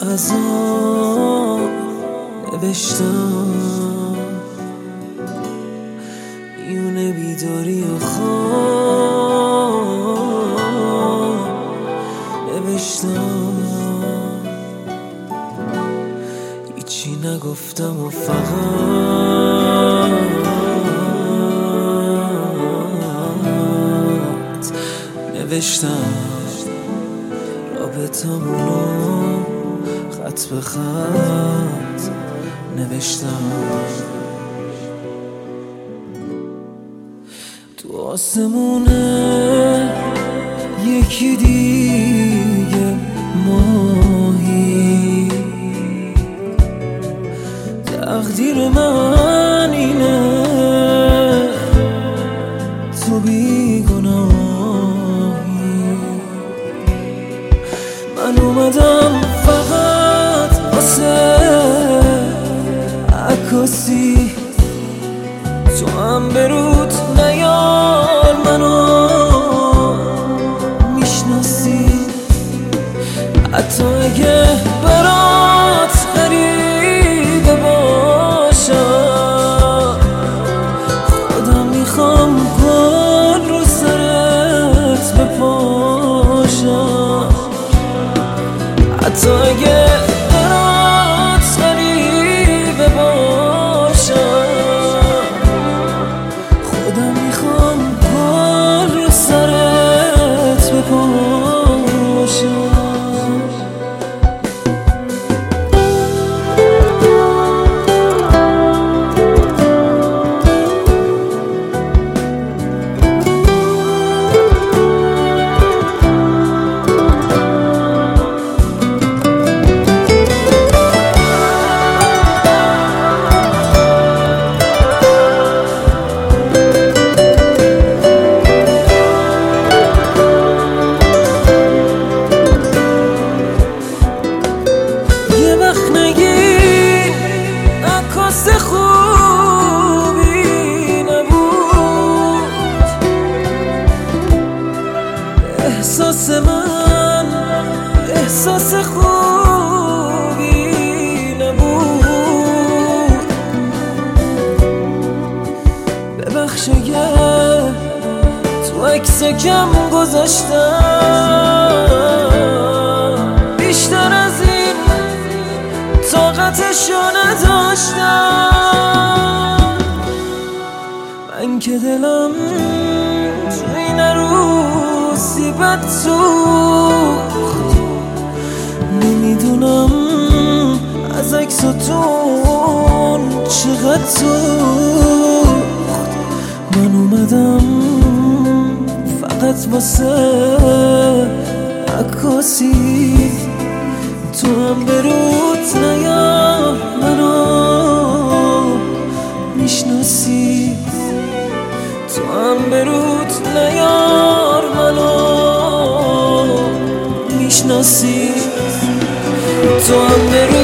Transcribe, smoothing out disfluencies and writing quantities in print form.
خزان نوشتم، میونه بیداری و خواب نوشتم، هیچی نگفتم و فقط نوشتم رابطمونو خط به خط نوشتم. تو آسمونه یکی دیگه ماهی، تقدیر من اینه تو بیگناهی. من اومدم فقط واسه عکاسی، تو هم برود نیار منو میشناسی، حتی اگه برات غریبه باشم، خودم میخوام گل رو سرت بپاشم، حتی اگه برات غریبه باشم، خودم میخوام گل رو سرت بپاشم. خوبی نبود احساس من، احساس خوبی نبود. ببخش اگه تو عکس کم گذاشتم، بیشتر از این طاقتشو نداشتم. من که دلم تو این روزی بد سوخت، نمیدونم از عکساتون چقدر سوخت. من اومدم فقط واسه عکاسی، تو هم برود نیار منو میشناسی، تو هم برود نیار منو میشناسی، تو هم برود